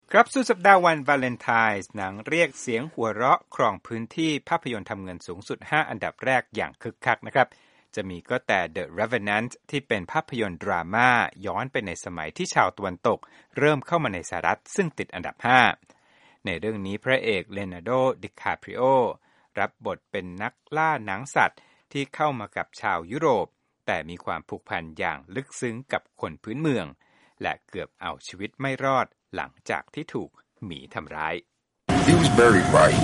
ครับสุดสัปดาห์วันวาเลนไทน์หนังเรียกเสียงหัวเราะครองพื้นที่ภาพยนตร์ทำเงินสูงสุด5อันดับแรกอย่างคึกคักนะครับจะมีก็แต่ The Revenant ที่เป็นภาพยนตร์ดราม่าย้อนไปในสมัยที่ชาวตะวันตกเริ่มเข้ามาในสหรัฐซึ่งติดอันดับ5ในเรื่องนี้พระเอกเลโอนาร์โด ดิคาปริโอรับบทเป็นนักล่าหนังสัตว์ที่เข้ามากับชาวยุโรปแต่มีความผูกพันอย่างลึกซึ้งกับคนพื้นเมืองและเกือบเอาชีวิตไม่รอดหลังจากที่ถูกหมีทำร้าย He was buried right.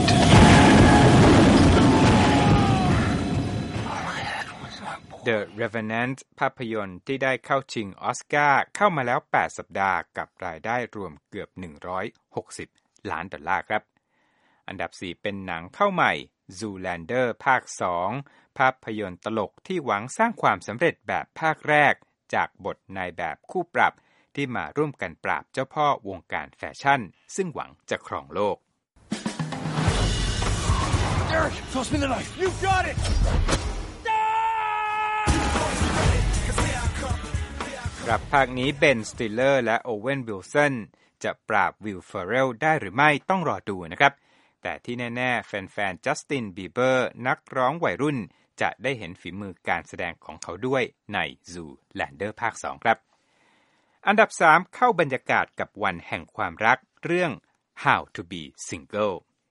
The Revenant ภาพยนตร์ที่ได้เข้าชิงออสการ์เข้ามาแล้ว8สัปดาห์กับรายได้รวมเกือบ160ล้านดอลลาร์ครับอันดับ4เป็นหนังเข้าใหม่ Zoolander ภาค2ภาพยนตร์ตลกที่หวังสร้างความสำเร็จแบบภาคแรกจากบทนายแบบคู่ปรับที่มาร่วมกันปราบเจ้าพ่อวงการแฟชั่นซึ่งหวังจะครองโลก Eric, toss me the knife. You got it. ครับภาคนี้เบน สติลเลอร์และโอเวน วิลสันจะปราบวิล เฟอร์เรลได้หรือไม่ต้องรอดูนะครับแต่ที่แน่ๆแฟนๆจัสติน บีเบอร์นักร้องวัยรุ่นจะได้เห็นฝีมือการแสดงของเขาด้วยใน Zoolander ภาค2ครับอันดับ3เข้าบรรยากาศกับวันแห่งความรักเรื่อง How to be Single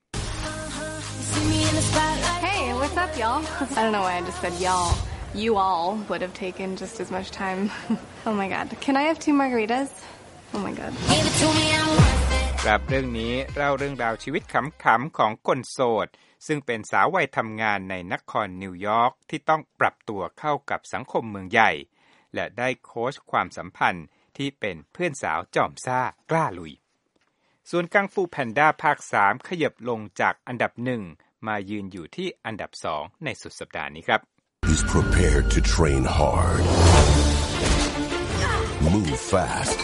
Hey, what's up, y'all? I don't know why I just said y'all. You all would have taken just as much time. Oh my god. Can I have 2 margaritas? Oh my god. ครับเรื่องนี้เล่าเรื่องราวชีวิตขำๆของคนโสดซึ่งเป็นสาววัยทำงานในนครนิวยอร์กที่ต้องปรับตัวเข้ากับสังคมเมืองใหญ่และได้โค้ชความสัมพันธ์ที่เป็นเพื่อนสาวจอมซ่ากล้าลุยส่วนกังฟูแพนด้าภาค3ขยับลงจากอันดับ1มายืนอยู่ที่อันดับ2ในสุดสัปดาห์นี้ครับ He's prepared to train hard. Move fast.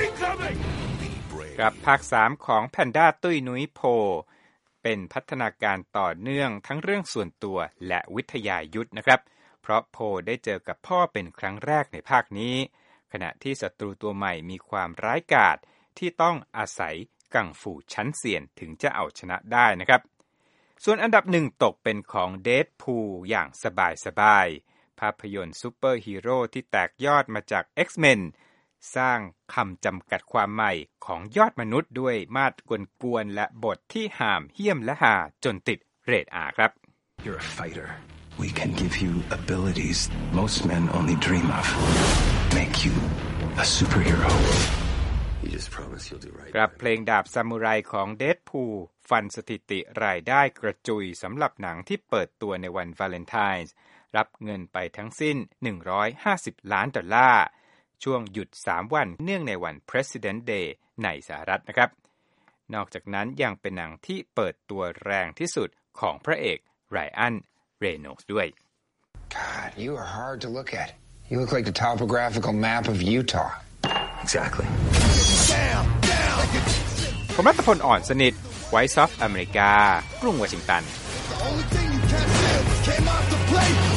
กับภาค3ของแพนด้าตุ้ยนุ้ยโพเป็นพัฒนาการต่อเนื่องทั้งเรื่องส่วนตัวและวิทยายุทธนะครับเพราะโพได้เจอกับพ่อเป็นครั้งแรกในภาคนี้ขณะที่ศัตรูตัวใหม่มีความร้ายกาจที่ต้องอาศัยกังฟูชั้นเซียนถึงจะเอาชนะได้นะครับส่วนอันดับ1ตกเป็นของเดดพูลอย่างสบายๆภาพยนตร์ซูเปอร์ฮีโร่ที่แตกยอดมาจาก X-Men สร้างคำจำกัดความใหม่ของยอดมนุษย์ด้วยมาดกวนๆและบทที่ห่ามเหี้ยมและหาจนติดเรท R ครับ You're a fighter.We can give you abilities most men only dream of. Make you a superhero. You just promise you'll do right. กับเพลงดาบซามูไรของเดดพูลฟันสถิติรายได้กระจุยสำหรับหนังที่เปิดตัวในวันวาเลนไทน์รับเงินไปทั้งสิ้น150ล้านดอลลาร์ช่วงหยุด3วันเนื่องในวัน President Day ในสหรัฐนะครับนอกจากนั้นยังเป็นหนังที่เปิดตัวแรงที่สุดของพระเอกไรอันReynolds ด้วย God, you are hard to look at. You look like the topographical map of Utah. Exactly. ผมรัตพลอ่อนสนิท Voice of America กรุงวอชิงตัน